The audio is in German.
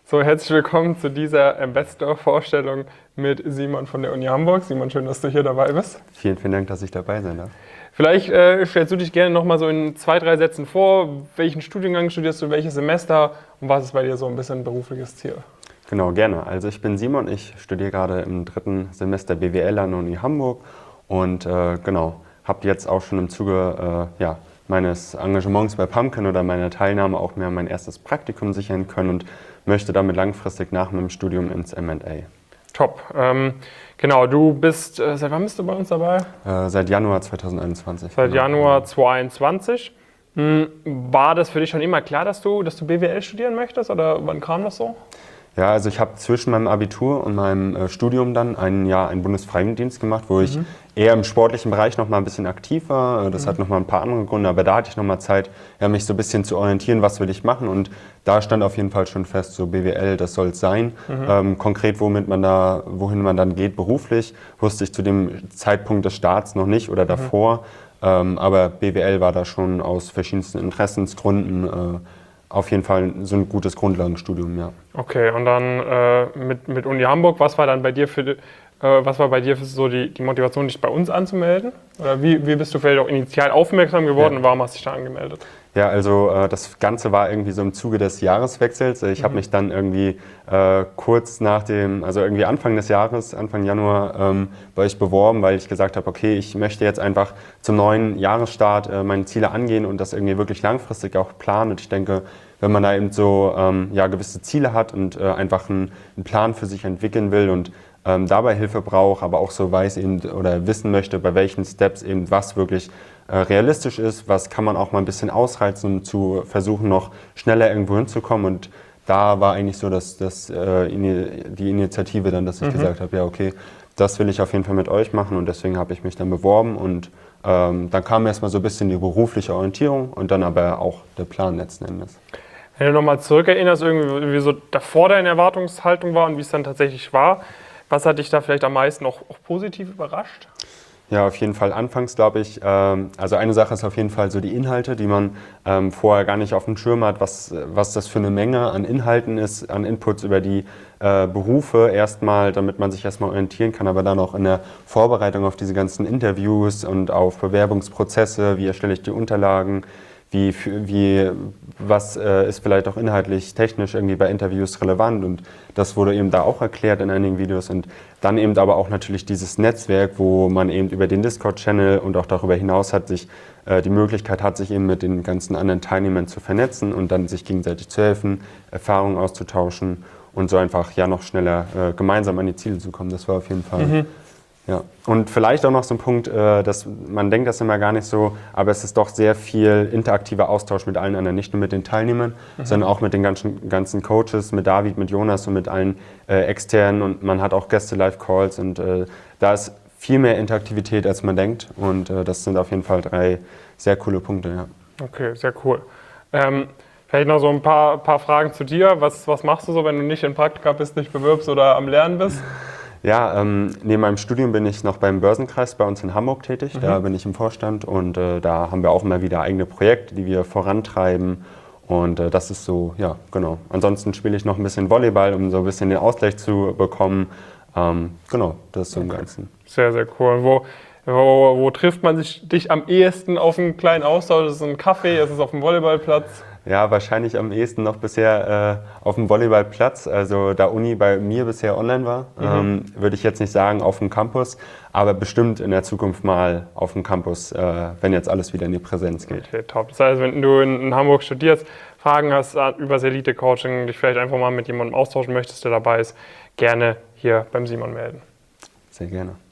So, herzlich willkommen zu dieser Ambassador-Vorstellung mit Simon von der Uni Hamburg. Simon, schön, dass du hier dabei bist. Vielen, vielen Dank, dass ich dabei sein darf. Vielleicht stellst du dich gerne noch mal so in 2, 3 Sätzen vor. Welchen Studiengang studierst du, welches Semester und was ist bei dir so ein bisschen berufliches Ziel? Genau, gerne. Also ich bin Simon, ich studiere gerade im 3. Semester BWL an der Uni Hamburg und habe jetzt auch schon im Zuge meines Engagements bei Pumpkin oder meiner Teilnahme auch mir mein erstes Praktikum sichern können und möchte damit langfristig nach meinem Studium ins M&A. Top. Genau, du bist, seit wann bist du bei uns dabei? Seit Januar 2021. Seit Januar 2021. War das für dich schon immer klar, dass du BWL studieren möchtest oder wann kam das so? Ja, also ich habe zwischen meinem Abitur und meinem Studium dann ein Jahr einen Bundesfreiwilligendienst gemacht, wo ich eher im sportlichen Bereich noch mal ein bisschen aktiv war. Das hat noch mal ein paar andere Gründe, aber da hatte ich noch mal Zeit, mich so ein bisschen zu orientieren, was will ich machen. Und da stand auf jeden Fall schon fest, so BWL, das soll es sein. Konkret, wohin man dann geht beruflich, wusste ich zu dem Zeitpunkt des Starts noch nicht oder davor. Aber BWL war da schon aus verschiedensten Interessensgründen auf jeden Fall so ein gutes Grundlagenstudium, ja. Okay, und dann mit Uni Hamburg, was war bei dir so die Motivation, dich bei uns anzumelden? Oder wie bist du vielleicht auch initial aufmerksam geworden und warum hast du dich da angemeldet? Ja, also das Ganze war irgendwie so im Zuge des Jahreswechsels. Ich habe mich dann irgendwie irgendwie Anfang des Jahres, Anfang Januar, bei euch beworben, weil ich gesagt habe, okay, ich möchte jetzt einfach zum neuen Jahresstart meine Ziele angehen und das irgendwie wirklich langfristig auch planen. Und ich denke, wenn man da eben so gewisse Ziele hat und einfach einen Plan für sich entwickeln will und dabei Hilfe braucht, aber auch so weiß eben oder wissen möchte, bei welchen Steps eben was wirklich realistisch ist, was kann man auch mal ein bisschen ausreizen, um zu versuchen, noch schneller irgendwo hinzukommen. Und da war eigentlich so die Initiative dann, dass ich gesagt habe, ja okay, das will ich auf jeden Fall mit euch machen und deswegen habe ich mich dann beworben und dann kam erstmal so ein bisschen die berufliche Orientierung und dann aber auch der Plan letzten Endes. Wenn du nochmal zurückerinnerst, irgendwie wie so davor deine Erwartungshaltung war und wie es dann tatsächlich war, was hat dich da vielleicht am meisten auch positiv überrascht? Ja, auf jeden Fall anfangs glaube ich, also eine Sache ist auf jeden Fall so die Inhalte, die man vorher gar nicht auf dem Schirm hat, was das für eine Menge an Inhalten ist, an Inputs über die Berufe erstmal, damit man sich erstmal orientieren kann, aber dann auch in der Vorbereitung auf diese ganzen Interviews und auf Bewerbungsprozesse, wie erstelle ich die Unterlagen, was ist vielleicht auch inhaltlich, technisch irgendwie bei Interviews relevant und das wurde eben da auch erklärt in einigen Videos und dann eben aber auch natürlich dieses Netzwerk, wo man eben über den Discord-Channel und auch darüber hinaus die Möglichkeit hat, sich eben mit den ganzen anderen Teilnehmern zu vernetzen und dann sich gegenseitig zu helfen, Erfahrungen auszutauschen und so einfach noch schneller gemeinsam an die Ziele zu kommen. Das war auf jeden Fall. Ja. Und vielleicht auch noch so ein Punkt, dass man denkt das immer gar nicht so, aber es ist doch sehr viel interaktiver Austausch mit allen anderen, nicht nur mit den Teilnehmern, sondern auch mit den ganzen Coaches, mit David, mit Jonas und mit allen externen und man hat auch Gäste-Live-Calls und da ist viel mehr Interaktivität, als man denkt und das sind auf jeden Fall 3 sehr coole Punkte. Ja. Okay, sehr cool. Vielleicht noch so ein paar Fragen zu dir. Was machst du so, wenn du nicht in Praktika bist, nicht bewirbst oder am Lernen bist? Ja, neben meinem Studium bin ich noch beim Börsenkreis bei uns in Hamburg tätig. Da bin ich im Vorstand und da haben wir auch immer wieder eigene Projekte, die wir vorantreiben. Und das ist so, ja, genau. Ansonsten spiele ich noch ein bisschen Volleyball, um so ein bisschen den Ausgleich zu bekommen. Genau, das ist so im Ganzen. Sehr, sehr cool. Wo trifft man dich am ehesten auf einen kleinen Austausch? Ist es ein Café? Ist es auf dem Volleyballplatz? Ja, wahrscheinlich am ehesten noch bisher auf dem Volleyballplatz. Also da Uni bei mir bisher online war, würde ich jetzt nicht sagen auf dem Campus, aber bestimmt in der Zukunft mal auf dem Campus, wenn jetzt alles wieder in die Präsenz geht. Okay, top. Das heißt, wenn du in Hamburg studierst, Fragen hast über das Elite-Coaching, dich vielleicht einfach mal mit jemandem austauschen möchtest, der dabei ist, gerne hier beim Simon melden. Sehr gerne.